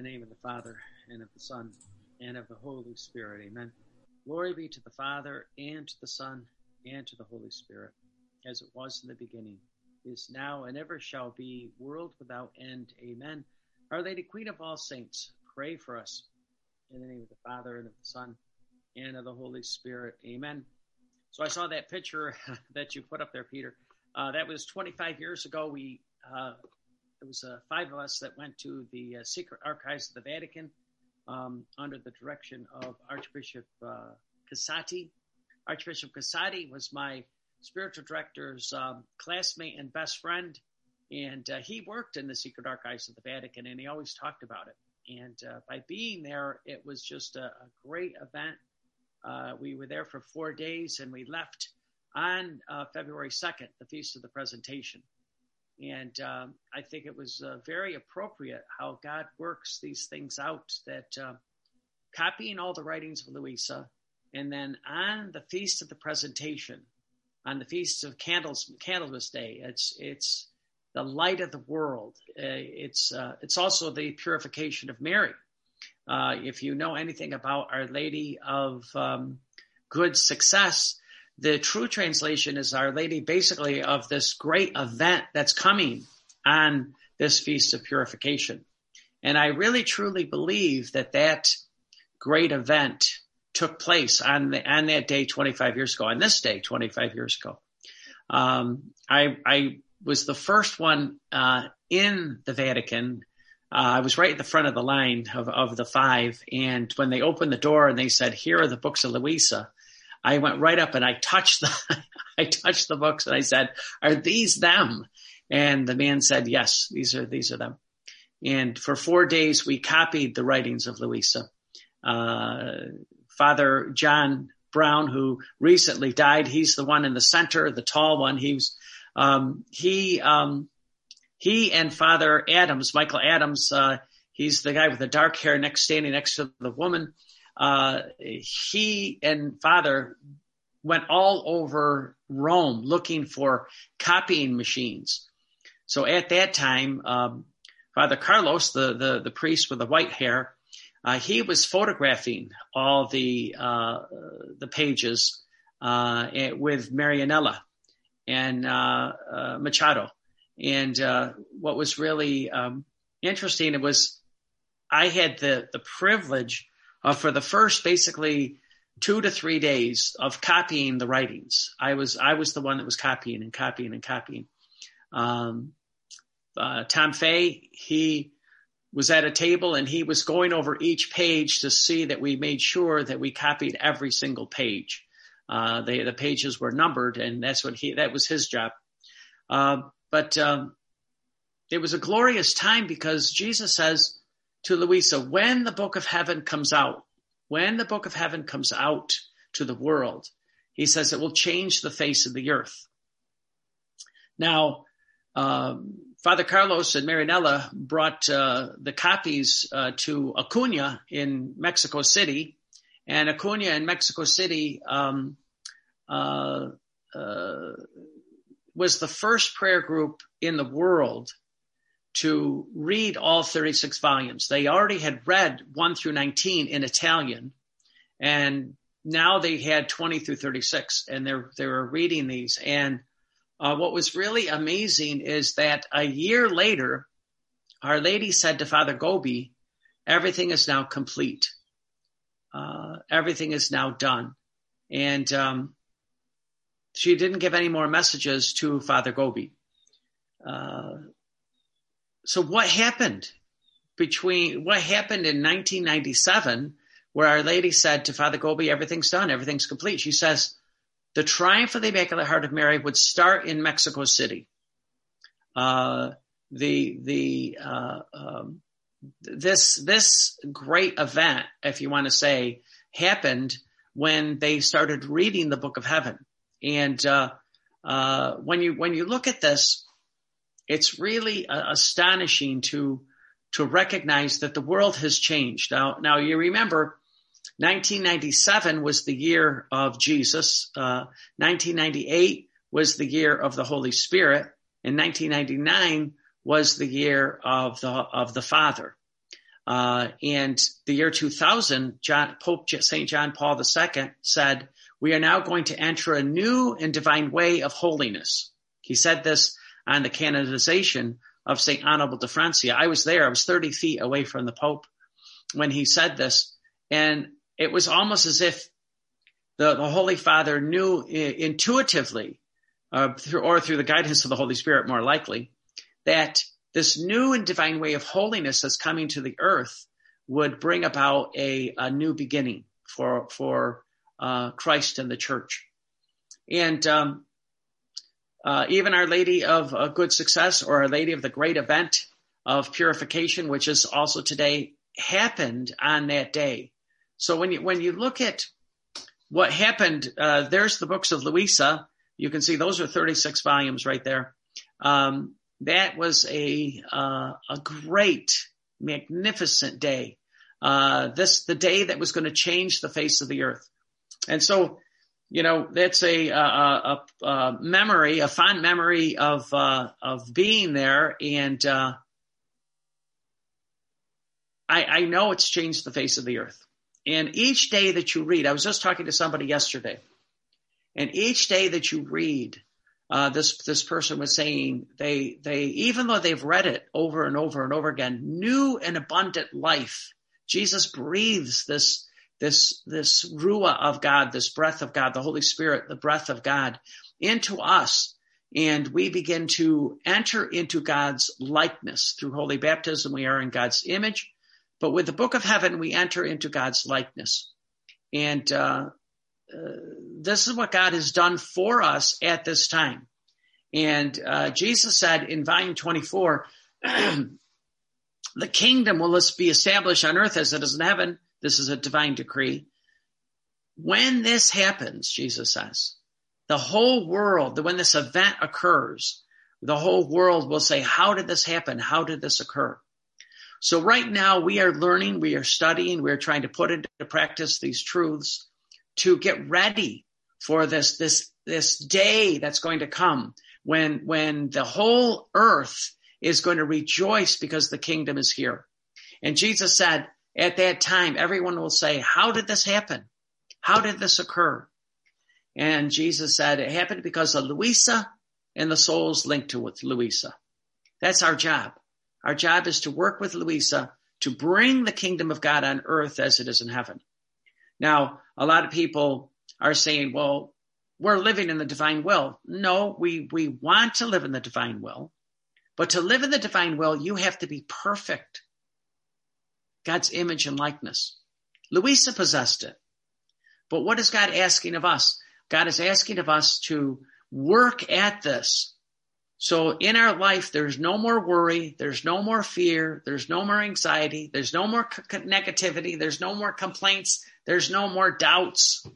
name of the Father, and of the Son, and of the Holy Spirit. Amen. Glory be to the Father, and to the Son, and to the Holy Spirit, as it was in the beginning, is now, and ever shall be, world without end. Amen. Our Lady, Queen of all saints, pray for us. In the name of the Father, and of the Son, and of the Holy Spirit. Amen. So I saw that picture that you put up there, Peter. That was 25 years ago. It was 5 of us that went to the secret archives of the Vatican under the direction of Archbishop Casati. Archbishop Casati was my spiritual director's classmate and best friend, and he worked in the secret archives of the Vatican, and he always talked about it. And by being there, it was just a great event. We were there for 4 days, and we left on February 2nd, the Feast of the Presentation. And I think it was very appropriate how God works these things out, that copying all the writings of Louisa, and then on the Feast of the Presentation, on the Feast of Candlemas Day, it's the light of the world. It's also the purification of Mary. If you know anything about Our Lady of Good Success, the true translation is Our Lady basically of this great event that's coming on this Feast of Purification. And I really truly believe that great event took place on that day 25 years ago, on this day 25 years ago. I was the first one in the Vatican. I was right at the front of the line of the 5. And when they opened the door and they said, "Here are the books of Louisa," I went right up and I touched the books and I said, "Are these them?" And the man said, "Yes, these are them." And for 4 days, we copied the writings of Louisa. Father John Brown, who recently died, he's the one in the center, the tall one. He and Father Adams, Michael Adams, he's the guy with the dark hair standing next to the woman. He and Father went all over Rome looking for copying machines. So at that time, Father Carlos, the priest with the white hair, he was photographing all the pages with Marianella and Machado. And what was really interesting, I had the privilege of, for the first basically 2 to 3 days of copying the writings. I was the one that was copying and copying and copying. Tom Fay, he was at a table and he was going over each page to see that we made sure that we copied every single page. The pages were numbered, and that was his job. But it was a glorious time, because Jesus says to Louisa, when the book of heaven comes out to the world, he says it will change the face of the earth. Now, Father Carlos and Marianella brought the copies to Acuna in Mexico City, and Acuna in Mexico City was the first prayer group in the world to read all 36 volumes. They already had read 1 through 19 in Italian, and now they had 20 through 36, and they were reading these. And what was really amazing is that a year later, Our Lady said to Father Gobi, "Everything is now complete. Everything is now done." And she didn't give any more messages to Father Gobi. So what happened in 1997, where Our Lady said to Father Gobi, "Everything's done, everything's complete"? She says the Triumph of the Immaculate Heart of Mary would start in Mexico City. This great event, if you want to say, happened when they started reading the Book of Heaven. And when you look at this, it's really astonishing to recognize that the world has changed. Now you remember, 1997 was the year of Jesus. 1998 was the year of the Holy Spirit, and 1999 was the year of the Father. And the year 2000, Pope St. John Paul II said, "We are now going to enter a new and divine way of holiness." He said this on the canonization of St. Annibale de Francia. I was there. I was 30 feet away from the Pope when he said this. And it was almost as if the Holy Father knew intuitively, through the guidance of the Holy Spirit, more likely, that this new and divine way of holiness that's coming to the earth would bring about a new beginning for Christ and the church. And even Our Lady of Good Success, or Our Lady of the Great Event of Purification, which is also today, happened on that day. So when you look at what happened, there's the books of Louisa. You can see those are 36 volumes right there. That was a great, magnificent day. The day that was going to change the face of the earth. And so, that's a memory, a fond memory of being there. And I know it's changed the face of the earth. And each day that you read, I was just talking to somebody yesterday, and each day that you read, this person was saying they even though they've read it over and over and over again, new and abundant life. Jesus breathes this ruah of God, this breath of God, the Holy Spirit, the breath of God, into us, and we begin to enter into God's likeness through holy baptism. We are in God's image, but with the Book of Heaven, we enter into God's likeness, and this is what God has done for us at this time. And Jesus said in volume 24, the kingdom will be established on earth as it is in heaven. This is a divine decree. When this happens, Jesus says, the whole world, when this event occurs, the whole world will say, how did this happen? How did this occur? So right now we are learning, we are studying, we are trying to put into practice these truths to get ready for this day that's going to come when the whole earth is going to rejoice because the kingdom is here. And Jesus said, at that time, everyone will say, how did this happen? How did this occur? And Jesus said, it happened because of Louisa and the souls linked to with Louisa. That's our job. Our job is to work with Louisa to bring the kingdom of God on earth as it is in heaven. Now, a lot of people are saying, well, we're living in the divine will. No, we want to live in the divine will. But to live in the divine will, you have to be perfect. God's image and likeness. Louisa possessed it. But what is God asking of us? God is asking of us to work at this. So in our life, there's no more worry. There's no more fear. There's no more anxiety. There's no more negativity. There's no more complaints. There's no more doubts.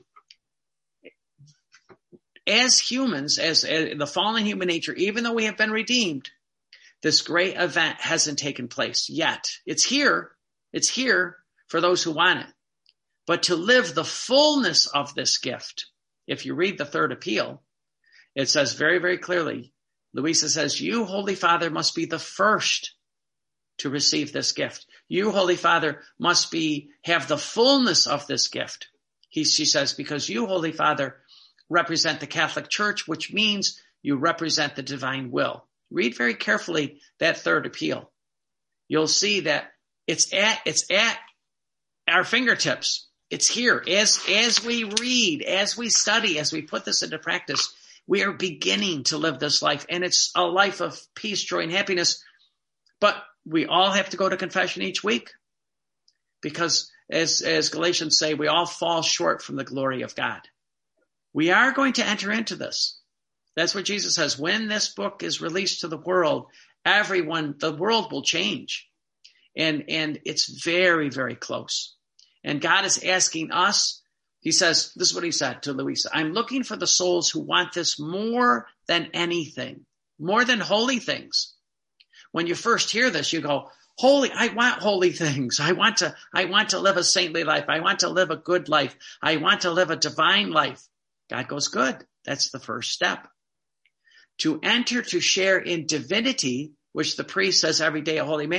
As humans, as the fallen human nature, even though we have been redeemed, this great event hasn't taken place yet. It's here. It's here for those who want it. But to live the fullness of this gift, if you read the third appeal, it says very, very clearly, Louisa says, you, Holy Father, must be the first to receive this gift. You, Holy Father, must have the fullness of this gift. She says, because you, Holy Father, represent the Catholic Church, which means you represent the divine will. Read very carefully that third appeal. You'll see that it's at our fingertips. It's here. As we read, as we study, as we put this into practice, we are beginning to live this life. And it's a life of peace, joy, and happiness. But we all have to go to confession each week. Because as Galatians say, we all fall short from the glory of God. We are going to enter into this. That's what Jesus says. When this book is released to the world, the world will change. And it's very, very close. And God is asking us, he says, this is what he said to Louisa, I'm looking for the souls who want this more than anything, more than holy things. When you first hear this, you go, I want holy things. I want to live a saintly life. I want to live a good life. I want to live a divine life. God goes, good. That's the first step. To enter to share in divinity, which the priest says every day at Holy Mass,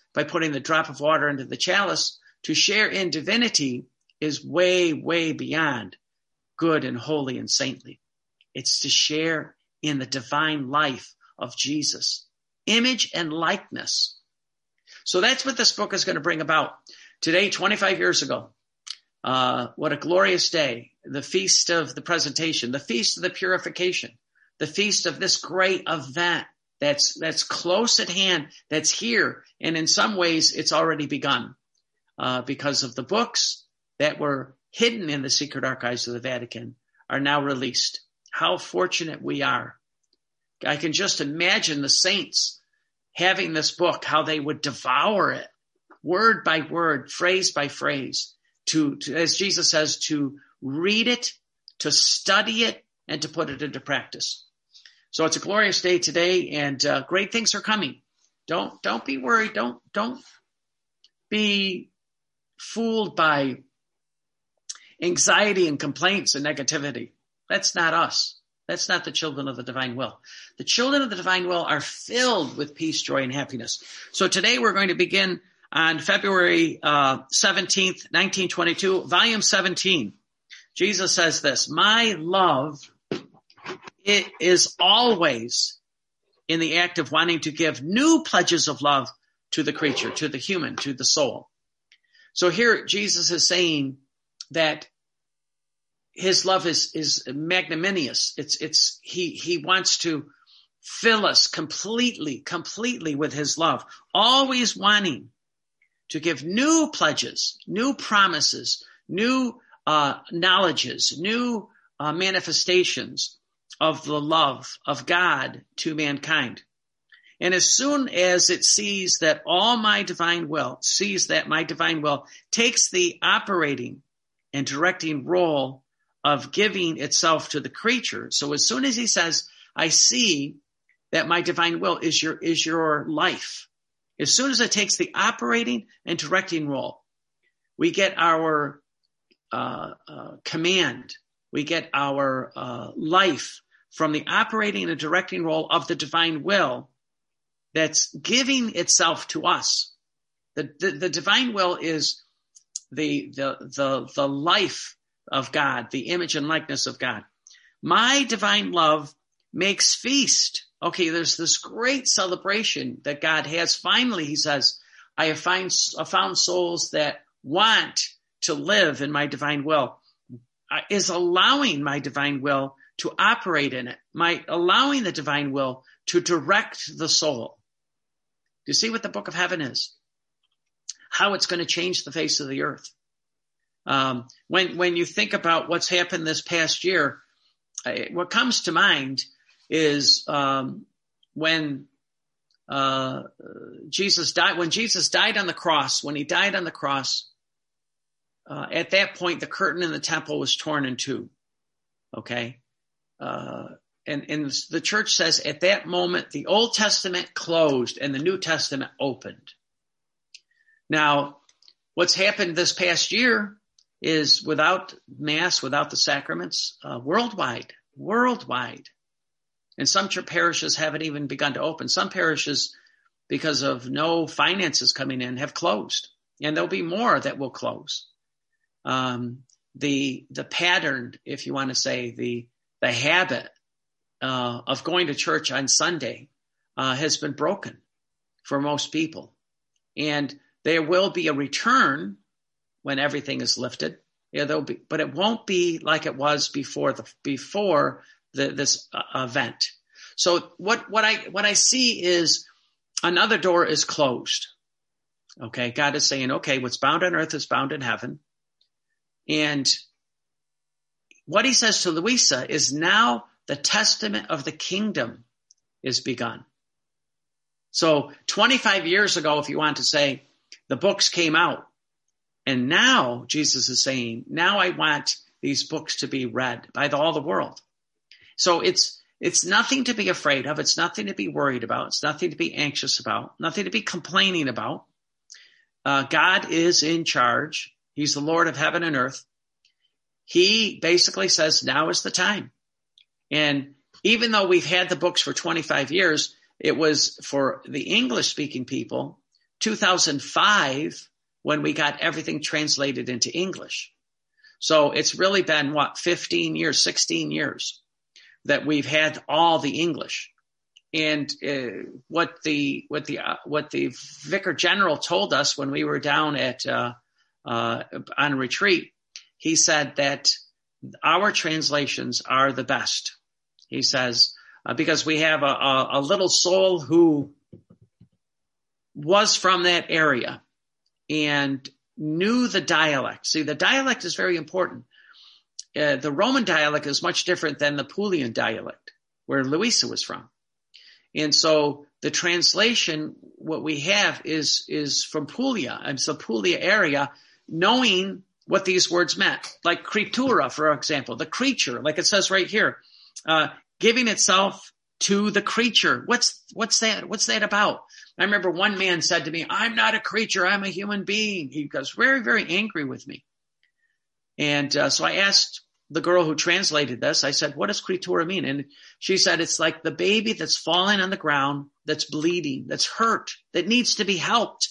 by putting the drop of water into the chalice. To share in divinity is way, way beyond good and holy and saintly. It's to share in the divine life of Jesus, image and likeness. So that's what this book is going to bring about. Today, 25 years ago, what a glorious day, the feast of the presentation, the feast of the purification, the feast of this great event that's close at hand, that's here. And in some ways, it's already begun because of the books that were hidden in the secret archives of the Vatican are now released. How fortunate we are. I can just imagine the saints having this book, how they would devour it, word by word, phrase by phrase, to as Jesus says, to read it, to study it, and to put it into practice. So it's a glorious day today, and great things are coming. Don't be worried. Don't be fooled by anxiety and complaints and negativity. That's not us. That's not the children of the divine will. The children of the divine will are filled with peace, joy, and happiness. So today we're going to begin on February 17th, 1922, volume 17. Jesus says this, my love, it is always in the act of wanting to give new pledges of love to the creature, to the human, to the soul. So here Jesus is saying that his love is magnanimous. He wants to fill us completely with his love, always wanting to give new pledges, new promises, new knowledges, new manifestations of the love of God to mankind. And as soon as it sees that my divine will takes the operating and directing role of giving itself to the creature. So as soon as he says, I see that my divine will is your life. As soon as it takes the operating and directing role, we get our command. We get our life from the operating and directing role of the divine will that's giving itself to us. The divine will is the life of God, the image and likeness of God. My divine love makes feast. Okay, there's this great celebration that God has. Finally, he says, I have found souls that want to live in my divine will, is allowing my divine will to operate in it, allowing the divine will to direct the soul. Do you see what the book of heaven is? How it's going to change the face of the earth. When you think about what's happened this past year, what comes to mind is when Jesus died. When Jesus died on the cross, at that point, the curtain in the temple was torn in two. Okay, and the church says at that moment the Old Testament closed and the New Testament opened. Now, what's happened this past year is without Mass, without the sacraments, worldwide. And some parishes haven't even begun to open. Some parishes, because of no finances coming in, have closed. And there'll be more that will close. The pattern, if you want to say, the habit of going to church on Sunday has been broken for most people. And there will be a return when everything is lifted. Yeah, there'll be, but it won't be like it was before this event. So what I see is another door is closed. Okay, God is saying, okay, what's bound on earth is bound in heaven. And what he says to Luisa is now the testament of the kingdom is begun. So 25 years ago, if you want to say, the books came out. And now Jesus is saying, now I want these books to be read by all the world. So it's nothing to be afraid of. It's nothing to be worried about. It's nothing to be anxious about, nothing to be complaining about. God is in charge. He's the Lord of heaven and earth. He basically says, now is the time. And even though we've had the books for 25 years, it was for the English-speaking people 2005 when we got everything translated into English. So it's really been 15 years, 16 years that we've had all the English. And what the Vicar General told us when we were down at on retreat, he said that our translations are the best. He says because we have a little soul who was from that area and knew the dialect. See, the dialect is very important. The Roman dialect is much different than the Pulian dialect, where Luisa was from. And so the translation, what we have is from Puglia. It's the Puglia area, knowing what these words meant. Like creatura, for example, the creature, like it says right here, giving itself to the creature. What's that? What's that about? I remember one man said to me, I'm not a creature, I'm a human being. He was very, very angry with me. And so I asked the girl who translated this, I said, what does creatura mean? And she said, it's like the baby that's falling on the ground, that's bleeding, that's hurt, that needs to be helped.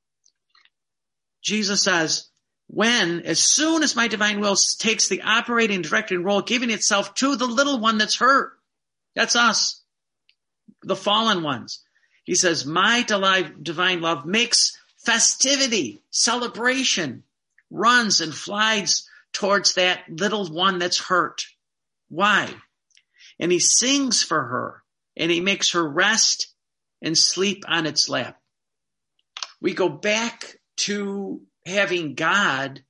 Jesus says, as soon as my divine will takes the operating, directing role, giving itself to the little one that's hurt, that's us, the fallen ones. He says, my divine love makes festivity, celebration, runs and flies towards that little one that's hurt. Why? And he sings for her, and he makes her rest and sleep on its lap. We go back to having God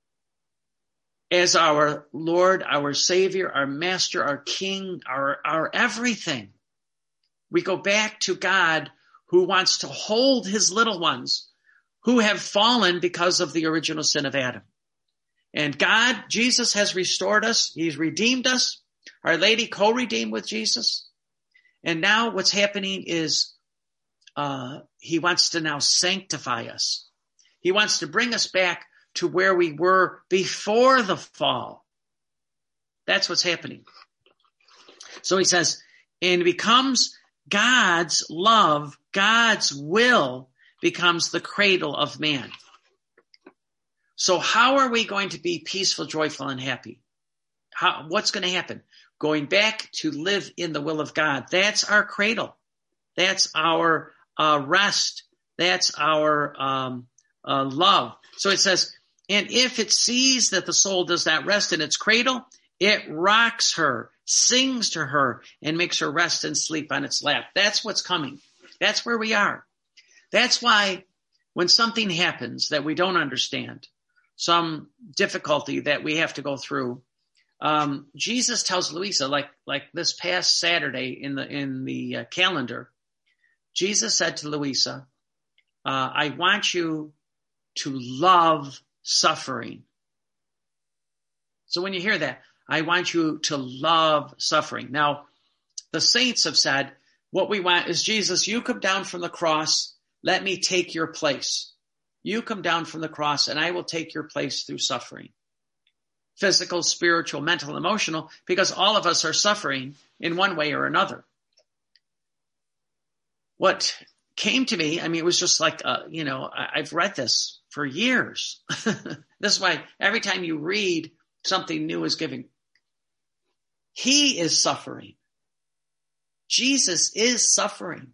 as our Lord, our Savior, our Master, our King, our everything. We go back to God who wants to hold his little ones who have fallen because of the original sin of Adam. And God, Jesus has restored us. He's redeemed us. Our Lady co-redeemed with Jesus. And now what's happening is he wants to now sanctify us. He wants to bring us back to where we were before the fall. That's what's happening. So he says, and it becomes God's love, God's will becomes the cradle of man. So how are we going to be peaceful, joyful, and happy? What's going to happen? Going back to live in the will of God. That's our cradle. That's our rest. That's our love. So it says, and if it sees that the soul does not rest in its cradle, it rocks her, sings to her, and makes her rest and sleep on its lap. That's what's coming. That's where we are. That's why when something happens that we don't understand, some difficulty that we have to go through, Jesus tells Luisa, like this past Saturday in the calendar, Jesus said to Luisa, I want you to love suffering. So when you hear that, I want you to love suffering. Now, the saints have said, what we want is, Jesus, you come down from the cross. Let me take your place. You come down from the cross and I will take your place through suffering. Physical, spiritual, mental, emotional, because all of us are suffering in one way or another. What came to me, it was just like, I've read this for years. This is why every time you read, something new is given. He is suffering. Jesus is suffering.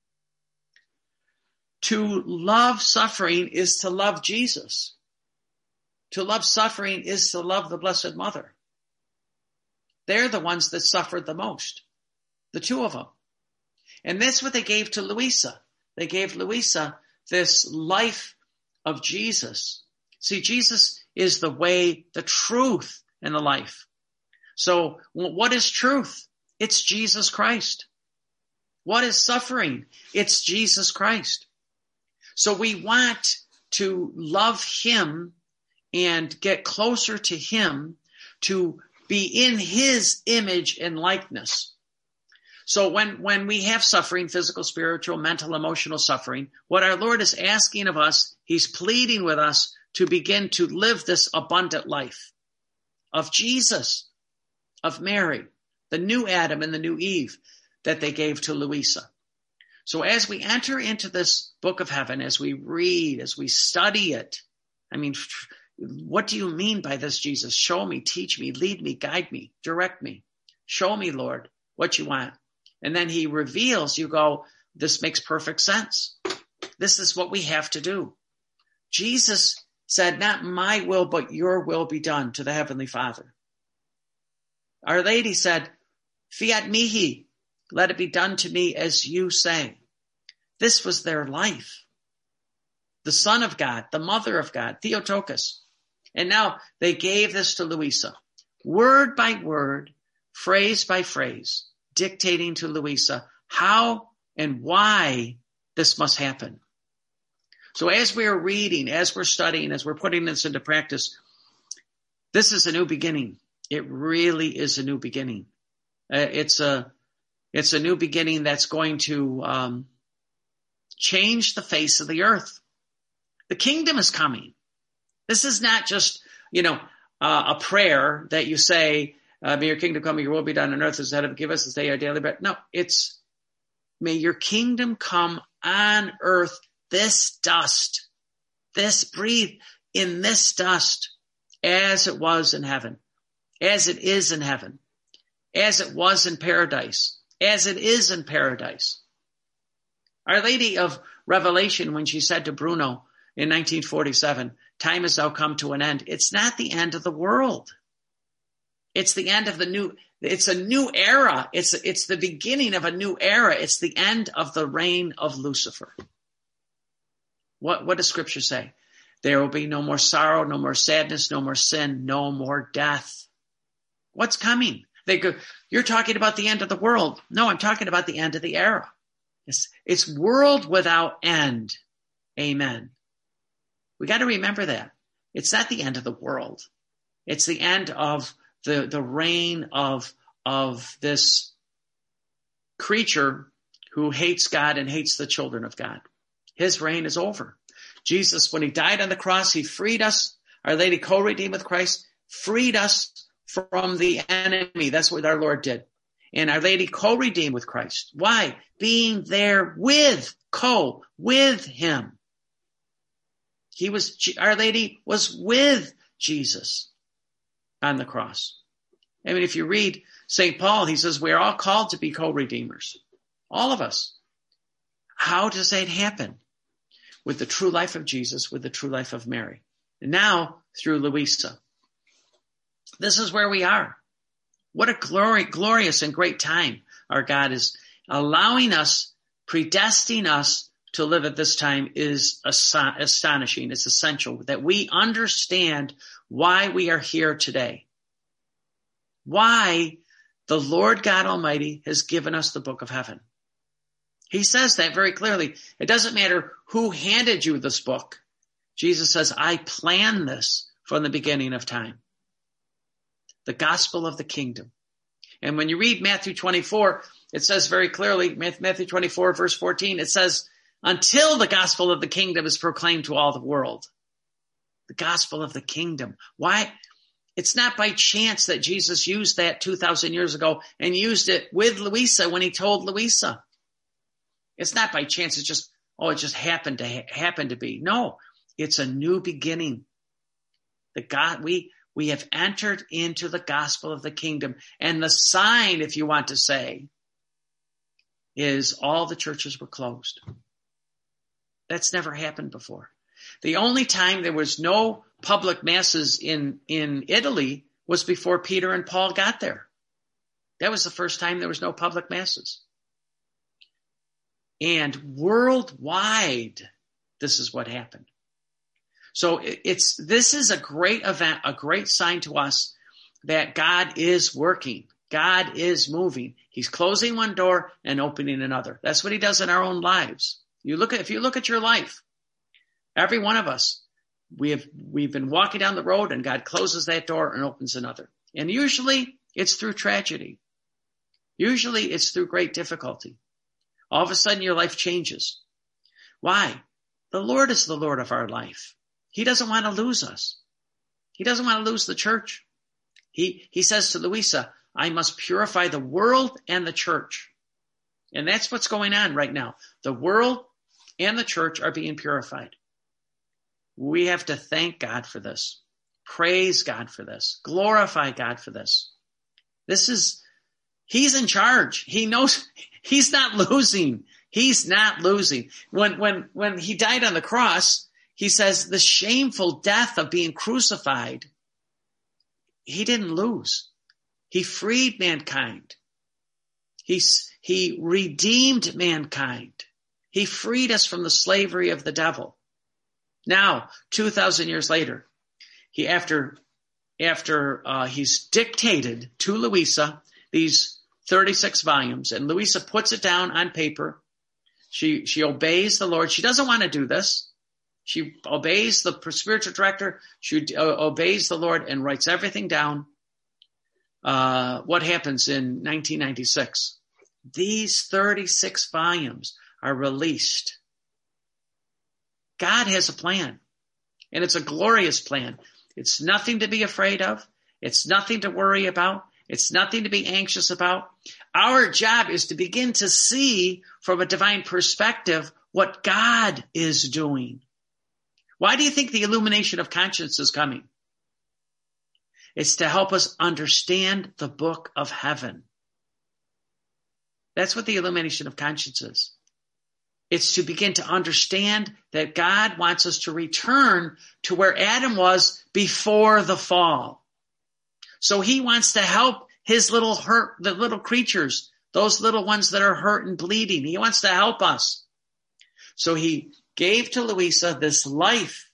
To love suffering is to love Jesus. To love suffering is to love the Blessed Mother. They're the ones that suffered the most, the two of them. And that's what they gave to Luisa. They gave Luisa this life of Jesus. See, Jesus is the way, the truth, and the life. So what is truth? It's Jesus Christ. What is suffering? It's Jesus Christ. So we want to love him and get closer to him, to be in his image and likeness. So when we have suffering, physical, spiritual, mental, emotional suffering, what our Lord is asking of us, he's pleading with us to begin to live this abundant life of Jesus, of Mary, the new Adam and the new Eve that they gave to Luisa. So as we enter into this book of heaven, as we read, as we study it, I mean, what do you mean by this, Jesus? Show me, teach me, lead me, guide me, direct me. Show me, Lord, what you want. And then he reveals, you go, this makes perfect sense. This is what we have to do. Jesus said, not my will, but your will be done, to the Heavenly Father. Our Lady said, fiat mihi, let it be done to me as you say. This was their life. The Son of God, the Mother of God, Theotokos. And now they gave this to Louisa, word by word, phrase by phrase, dictating to Louisa how and why this must happen. So as we're reading, as we're studying, as we're putting this into practice, this is a new beginning. It really is a new beginning. It's a new beginning that's going to change the face of the earth. The kingdom is coming. This is not just, a prayer that you say, may your kingdom come, your will be done on earth as heaven. Give us this day our daily bread. No, it's may your kingdom come on earth, this dust, this breathe in this dust as it was in heaven, as it is in heaven, as it was in paradise, as it is in paradise. Our Lady of Revelation, when she said to Bruno in 1947, time has now come to an end. It's not the end of the world. It's the end of it's a new era. It's the beginning of a new era. It's the end of the reign of Lucifer. What does Scripture say? There will be no more sorrow, no more sadness, no more sin, no more death. What's coming? They go, you're talking about the end of the world. No, I'm talking about the end of the era. It's world without end. Amen. We got to remember that. It's not the end of the world. It's the end of the reign of this creature who hates God and hates the children of God. His reign is over. Jesus, when he died on the cross, he freed us. Our Lady co-redeemed with Christ, freed us from the enemy. That's what our Lord did. And Our Lady co-redeemed with Christ. Why? Being there with him. Our Lady was with Jesus on the cross. I mean, if you read St. Paul, he says, we're all called to be co-redeemers. All of us. How does that happen? With the true life of Jesus, with the true life of Mary. And now, through Louisa. This is where we are. What a glorious and great time our God is allowing us, predestining us to live at this time is astonishing. It's essential that we understand why we are here today. Why the Lord God Almighty has given us the book of heaven. He says that very clearly. It doesn't matter who handed you this book. Jesus says, I planned this from the beginning of time. The gospel of the kingdom. And when you read Matthew 24, it says very clearly, Matthew 24, verse 14, it says, until the gospel of the kingdom is proclaimed to all the world. The gospel of the kingdom. Why? It's not by chance that Jesus used that 2,000 years ago and used it with Louisa when he told Louisa. It's not by chance. It just happened to be. No, it's a new beginning. We have entered into the gospel of the kingdom. And the sign, if you want to say, is all the churches were closed. That's never happened before. The only time there was no public masses in Italy was before Peter and Paul got there. That was the first time there was no public masses. And worldwide, this is what happened. So this is a great event, a great sign to us that God is working. God is moving. He's closing one door and opening another. That's what he does in our own lives. If you look at your life, every one of us, we've been walking down the road and God closes that door and opens another. And usually it's through tragedy. Usually it's through great difficulty. All of a sudden your life changes. Why? The Lord is the Lord of our life. He doesn't want to lose us. He doesn't want to lose the church. He says to Louisa, I must purify the world and the church. And that's what's going on right now. The world and the church are being purified. We have to thank God for this. Praise God for this. Glorify God for this. He's in charge. He knows he's not losing. He's not losing. When he died on the cross, he says the shameful death of being crucified, he didn't lose. He freed mankind. He redeemed mankind. He freed us from the slavery of the devil. Now, 2,000 years later, after he's dictated to Louisa these 36 volumes, and Louisa puts it down on paper. She obeys the Lord. She doesn't want to do this. She obeys the spiritual director. She obeys the Lord and writes everything down. What happens in 1996? These 36 volumes are released. God has a plan, and it's a glorious plan. It's nothing to be afraid of. It's nothing to worry about. It's nothing to be anxious about. Our job is to begin to see from a divine perspective what God is doing. Why do you think the illumination of conscience is coming? It's to help us understand the book of heaven. That's what the illumination of conscience is. It's to begin to understand that God wants us to return to where Adam was before the fall. So he wants to help the little creatures, those little ones that are hurt and bleeding. He wants to help us. So he gave to Louisa this life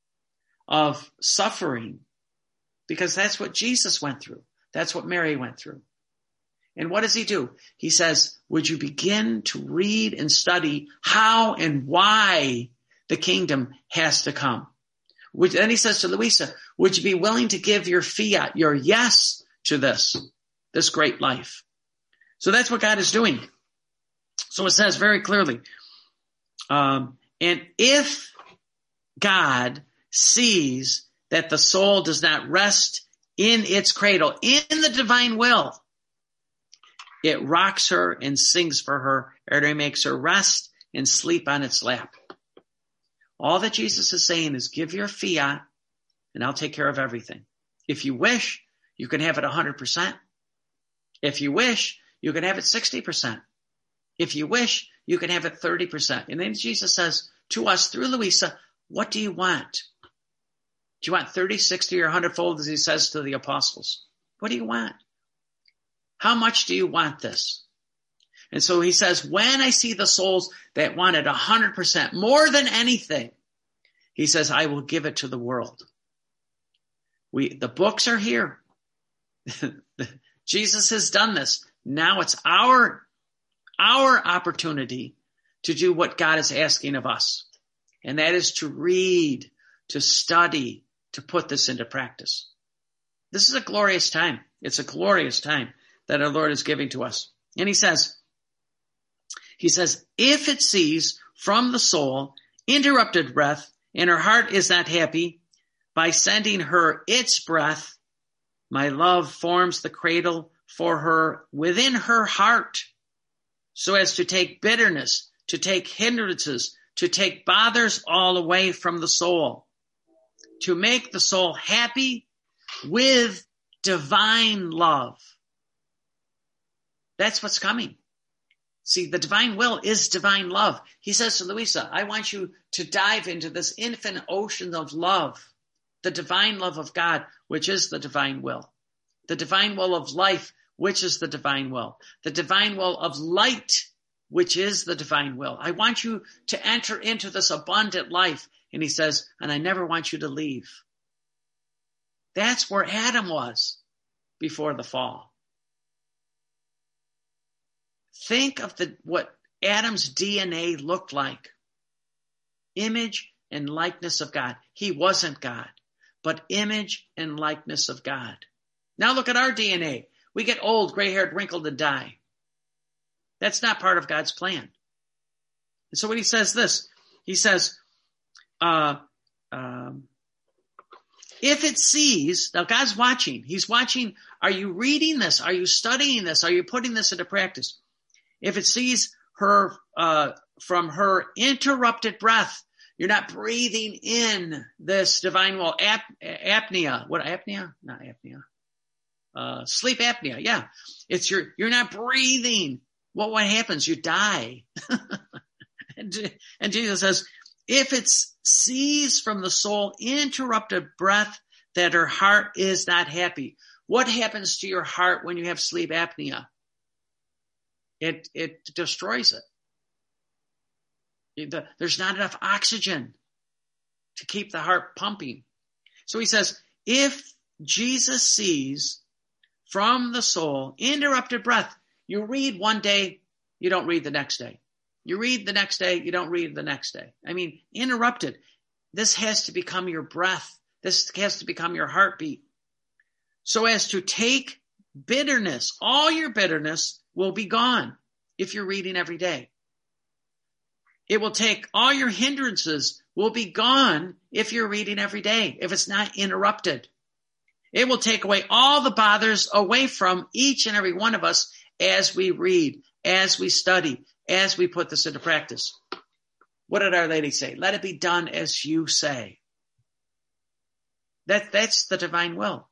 of suffering, because that's what Jesus went through. That's what Mary went through. And what does he do? He says, would you begin to read and study how and why the kingdom has to come? Then he says to Louisa, would you be willing to give your fiat, your yes to this great life? So that's what God is doing. So it says very clearly, and if God sees that the soul does not rest in its cradle, in the divine will, it rocks her and sings for her, or it makes her rest and sleep on its lap. All that Jesus is saying is give your fiat and I'll take care of everything. If you wish, you can have it 100%. If you wish, you can have it 60%. If you wish, you can have it 30%. And then Jesus says to us through Louisa, what do you want? Do you want 30, 60, or 100-fold, as he says to the apostles? What do you want? How much do you want this? And so he says, when I see the souls that want it 100%, more than anything, he says, I will give it to the world. The books are here. Jesus has done this. Now it's our opportunity to do what God is asking of us. And that is to read, to study, to put this into practice. This is a glorious time. It's a glorious time that our Lord is giving to us. And he says, if it sees from the soul interrupted breath and her heart is not happy, by sending her its breath, my love forms the cradle for her within her heart, so as to take bitterness, to take hindrances, to take bothers all away from the soul, to make the soul happy with divine love. That's what's coming. See, the divine will is divine love. He says to Louisa, I want you to dive into this infinite ocean of love, the divine love of God, which is the divine will, the divine will of life, which is the divine will, the divine will of light, which is the divine will. I want you to enter into this abundant life. And he says, and I never want you to leave. That's where Adam was before the fall. Think of what Adam's DNA looked like. Image and likeness of God. He wasn't God, but image and likeness of God. Now look at our DNA. We get old, gray-haired, wrinkled, and die. That's not part of God's plan. And so when he says this, he says, if it sees, now God's watching. He's watching. Are you reading this? Are you studying this? Are you putting this into practice? if it sees her from her interrupted breath, you're not breathing in this divine will. Apnea. What apnea? Not apnea. Sleep apnea. Yeah. It's you're not breathing. Well, what happens? You die. And Jesus says, if it sees from the soul interrupted breath that her heart is not happy. What happens to your heart when you have sleep apnea? It destroys it. There's not enough oxygen to keep the heart pumping. So he says, if Jesus sees from the soul interrupted breath, you read one day, you don't read the next day. You read the next day, you don't read the next day. I mean, interrupted. This has to become your breath. This has to become your heartbeat. So as to take bitterness, all your bitterness will be gone if you're reading every day. It will take all your hindrances will be gone if you're reading every day, if it's not interrupted. It will take away all the bothers away from each and every one of us as we read, as we study, as we put this into practice. What did Our Lady say? Let it be done as you say. That's the divine will.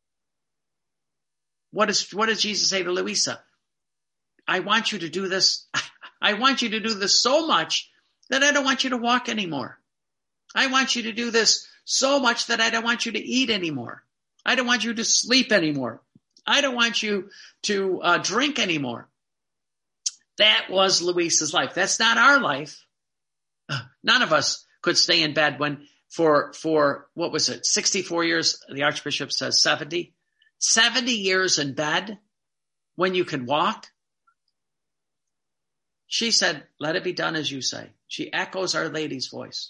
What does Jesus say to Louisa? I want you to do this. I want you to do this so much that I don't want you to walk anymore. I want you to do this so much that I don't want you to eat anymore. I don't want you to sleep anymore. I don't want you to drink anymore. That was Louisa's life. That's not our life. None of us could stay in bed for what was it, 64 years? The Archbishop says 70. 70 years in bed when you can walk. She said, let it be done as you say. She echoes Our Lady's voice.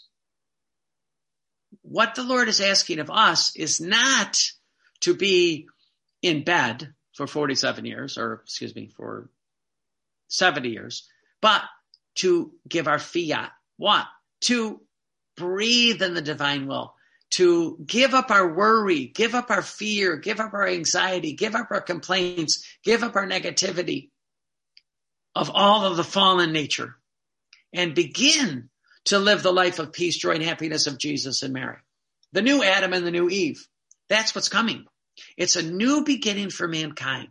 What the Lord is asking of us is not to be in bed for 47 years, or for 70 years, but to give our fiat. What? To breathe in the divine will, to give up our worry, give up our fear, give up our anxiety, give up our complaints, give up our negativity of all of the fallen nature, and begin to live the life of peace, joy, and happiness of Jesus and Mary. The new Adam and the new Eve. That's what's coming. It's a new beginning for mankind.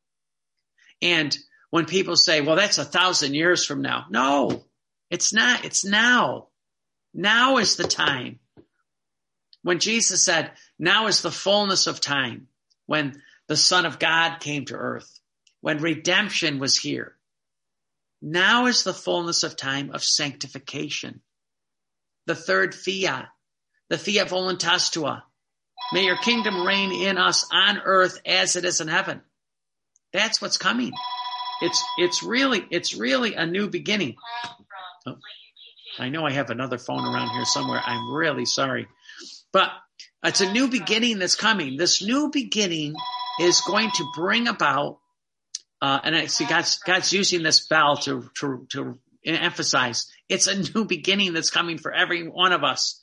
And when people say, well, that's 1,000 years from now. No, it's not. It's now. Now is the time. When Jesus said, now is the fullness of time, when the Son of God came to earth, when redemption was here. Now is the fullness of time of sanctification. The third fiat, the fiat voluntas tua. May your kingdom reign in us on earth as it is in heaven. That's what's coming. It's really a new beginning. Oh, I know I have another phone around here somewhere. I'm really sorry. But it's a new beginning that's coming. This new beginning is going to bring about, and I see God's using this bell to emphasize, it's a new beginning that's coming for every one of us.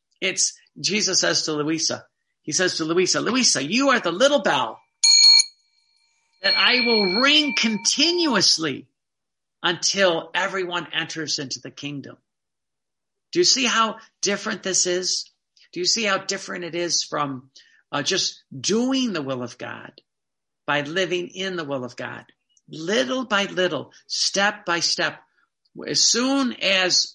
Jesus says to Louisa, he says to Louisa, Louisa, you are the little bell that I will ring continuously until everyone enters into the kingdom. Do you see how different this is? Do you see how different it is from just doing the will of God by living in the will of God? Little by little, step by step. As soon as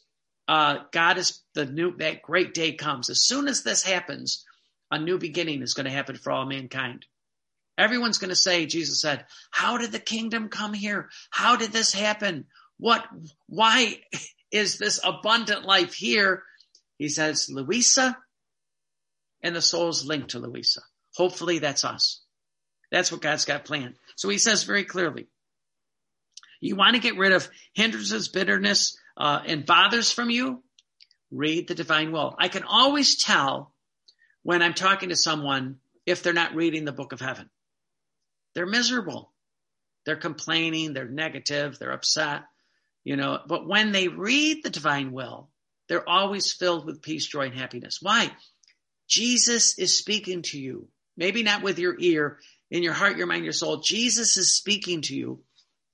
that great day comes, as soon as this happens, a new beginning is going to happen for all mankind. Everyone's going to say, Jesus said, how did the kingdom come here? How did this happen? Why is this abundant life here? He says, Louisa, and the soul's linked to Louisa. Hopefully that's us. That's what God's got planned. So he says very clearly, you want to get rid of hindrances, bitterness, and bothers from you? Read the divine will. I can always tell when I'm talking to someone if they're not reading the book of heaven. They're miserable. They're complaining. They're negative. They're upset. But when they read the divine will, they're always filled with peace, joy, and happiness. Why? Jesus is speaking to you. Maybe not with your ear, in your heart, your mind, your soul. Jesus is speaking to you.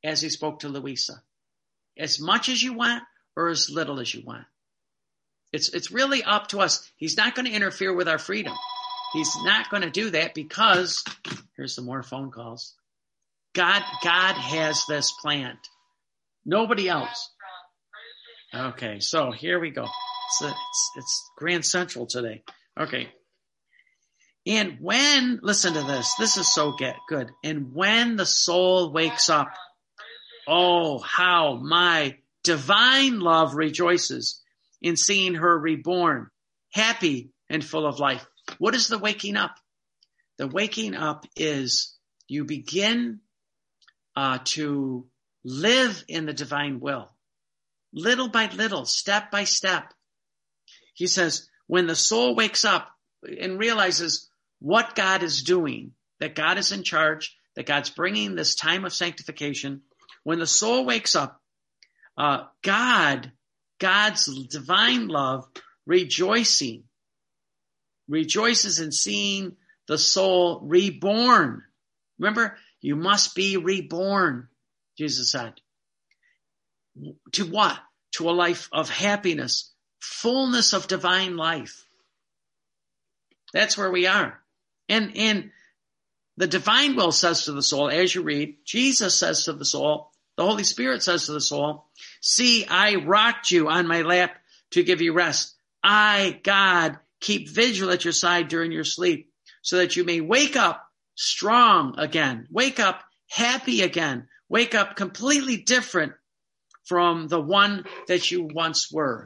as he spoke to Louisa. As much as you want or as little as you want. It's really up to us. He's not going to interfere with our freedom. He's not going to do that because, here's some more phone calls. God has this planned. Nobody else. Okay, so here we go. It's Grand Central today. Okay. And when, listen to this. This is so good. And when the soul wakes up, oh, how my divine love rejoices in seeing her reborn, happy and full of life. What is the waking up? The waking up is you begin to live in the divine will, little by little, step by step. He says, when the soul wakes up and realizes what God is doing, that God is in charge, that God's bringing this time of sanctification, when the soul wakes up, God's divine love rejoices in seeing the soul reborn. Remember, you must be reborn, Jesus said. To what? To a life of happiness, fullness of divine life. That's where we are. And the divine will says to the soul, as you read, Jesus says to the soul, the Holy Spirit says to the soul, see, I rocked you on my lap to give you rest. I, God, keep vigil at your side during your sleep so that you may wake up strong again, wake up happy again, wake up completely different from the one that you once were.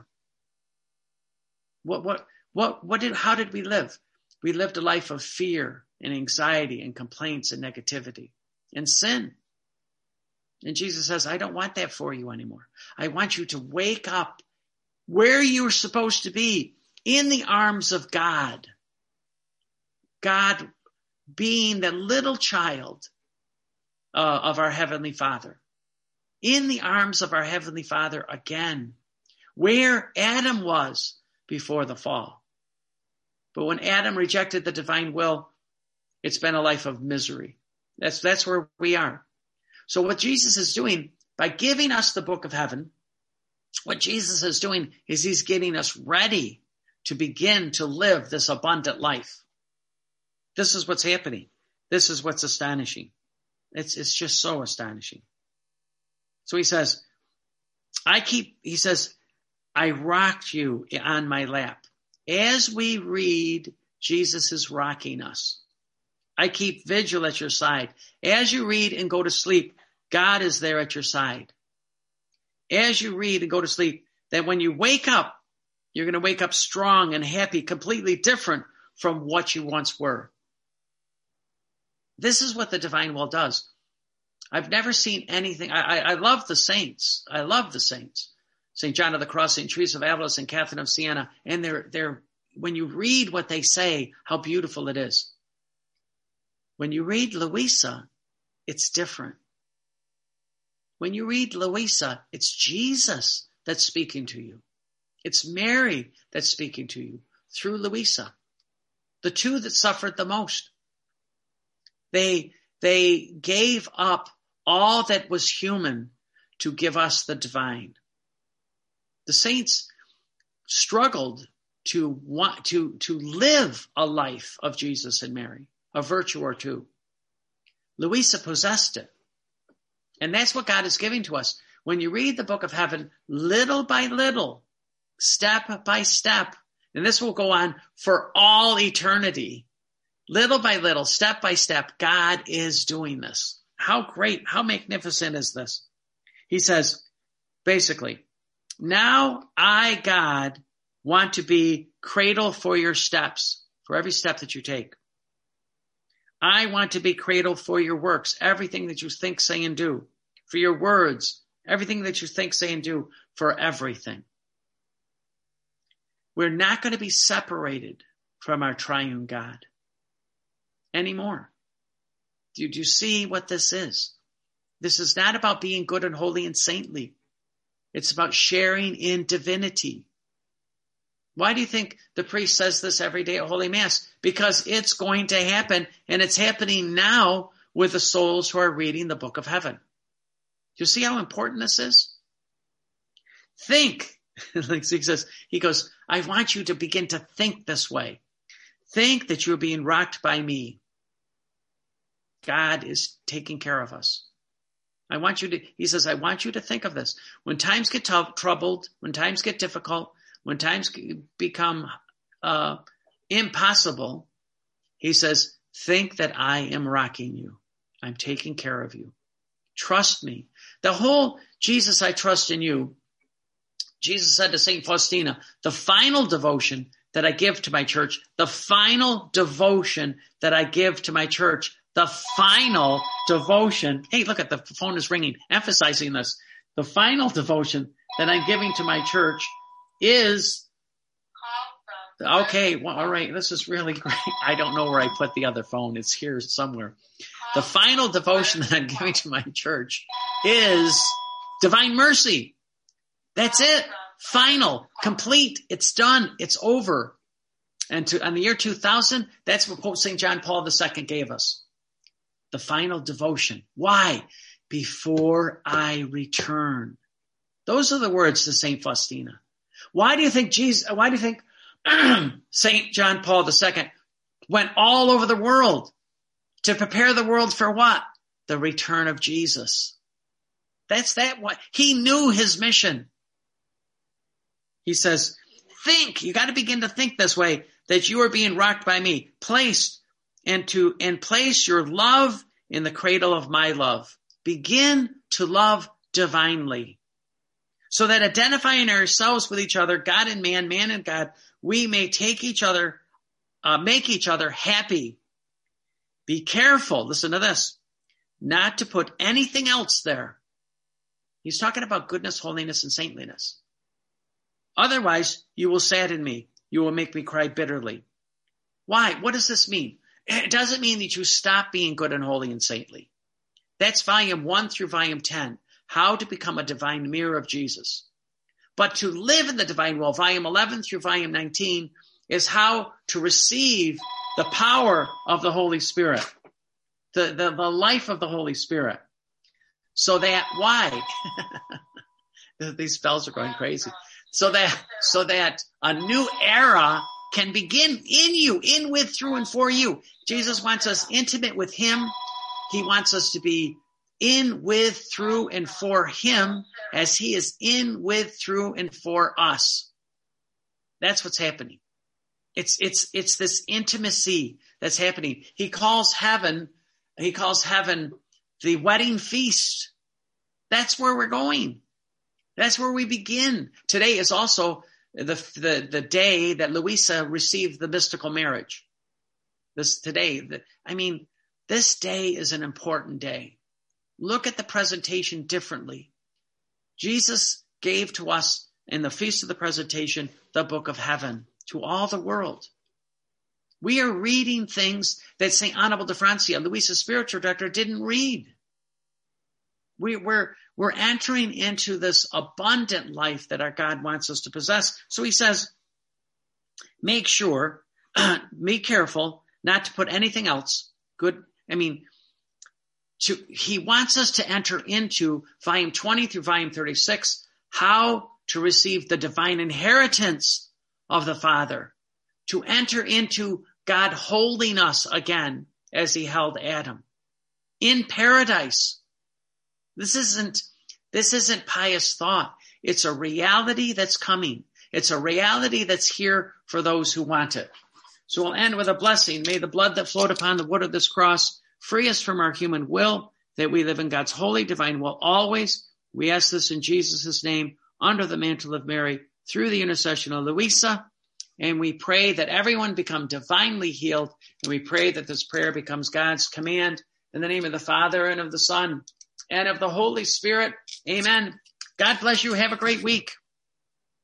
How did we live? We lived a life of fear and anxiety and complaints and negativity and sin. And Jesus says, I don't want that for you anymore. I want you to wake up where you're supposed to be, in the arms of God. God being the little child of our Heavenly Father. In the arms of our Heavenly Father again, where Adam was before the fall. But when Adam rejected the divine will, it's been a life of misery. That's where we are. So what Jesus is doing, by giving us the book of heaven, what Jesus is doing is he's getting us ready to begin to live this abundant life. This is what's happening. This is what's astonishing. It's just so astonishing. So he says, I rocked you on my lap. As we read, Jesus is rocking us. I keep vigil at your side. As you read and go to sleep, God is there at your side. As you read and go to sleep, that when you wake up, you're going to wake up strong and happy, completely different from what you once were. This is what the divine will does. I've never seen anything. I love the saints. I love the saints. St. John of the Cross, St. Teresa of Avila, St. Catherine of Siena. And they're when you read what they say, how beautiful it is. When you read Louisa, it's different. When you read Louisa, it's Jesus that's speaking to you. It's Mary that's speaking to you through Louisa. The two that suffered the most. They gave up all that was human to give us the divine. The saints struggled to live a life of Jesus and Mary, a virtue or two. Louisa possessed it. And that's what God is giving to us. When you read the book of heaven, little by little, step by step, and this will go on for all eternity, little by little, step by step, God is doing this. How great, how magnificent is this? He says, basically, now I, God, want to be cradle for your steps, for every step that you take. I want to be cradle for your works, everything that you think, say, and do, for your words, everything that you think, say, and do, for everything. We're not going to be separated from our triune God anymore. Do you see what this is? This is not about being good and holy and saintly. It's about sharing in divinity. Why do you think the priest says this every day at Holy Mass? Because it's going to happen, and it's happening now with the souls who are reading the book of heaven. you see how important this is? Think. Like he goes, I want you to begin to think this way. Think that you're being rocked by me. God is taking care of us. He says, I want you to think of this. When times get troubled, when times get difficult, when times become impossible, he says, think that I am rocking you. I'm taking care of you. Trust me. The whole Jesus, I trust in you. Jesus said to St. Faustina, the final devotion that I give to my church, the final devotion that I give to my church, the final devotion. Hey, look at the phone is ringing, emphasizing this. The final devotion that I'm giving to my church is, okay, well, all right, this is really great. I don't know where I put the other phone. It's here somewhere. The final devotion that I'm giving to my church is divine mercy. That's it. Final, complete. It's done. It's over. And on the year 2000, that's what Pope St. John Paul II gave us. The final devotion. Why? Before I return. Those are the words to St. Faustina. Why do you think St. John Paul II went all over the world to prepare the world for what? The return of Jesus. What he knew his mission. He says, think, you got to begin to think this way, that you are being rocked by me, placed and place your love in the cradle of my love. Begin to love divinely. So that identifying ourselves with each other, God and man and God, we may make each other happy. Be careful, listen to this, not to put anything else there. He's talking about goodness, holiness, and saintliness. Otherwise, you will sadden me. You will make me cry bitterly. Why? What does this mean? It doesn't mean that you stop being good and holy and saintly. That's volume 1 through volume 10, how to become a divine mirror of Jesus. But to live in the divine will, volume 11 through volume 19, is how to receive the power of the Holy Spirit, the life of the Holy Spirit. So that, why? These bells are going crazy. So that a new era can begin in you, in, with, through, and for you. Jesus wants us intimate with him. He wants us to be in, with, through, and for him as he is in, with, through, and for us. That's what's happening. It's this intimacy that's happening. He calls heaven the wedding feast. That's where we're going. That's where we begin. Today is also the day that Luisa received the mystical marriage. This day is an important day. Look at the presentation differently. Jesus gave to us in the Feast of the Presentation the book of heaven to all the world. We are reading things that St. Annibal de Francia, Luisa's spiritual director, didn't read. We're entering into this abundant life that our God wants us to possess. So he says, make sure, be careful not to put anything else good. He wants us to enter into volume 20 through volume 36, how to receive the divine inheritance of the Father, to enter into God holding us again as he held Adam in paradise. This isn't pious thought. It's a reality that's coming. It's a reality that's here for those who want it. So we'll end with a blessing. May the blood that flowed upon the wood of this cross free us from our human will, that we live in God's holy divine will always. We ask this in Jesus' name, under the mantle of Mary, through the intercession of Luisa. And we pray that everyone become divinely healed. And we pray that this prayer becomes God's command in the name of the Father and of the Son and of the Holy Spirit. Amen. God bless you. Have a great week.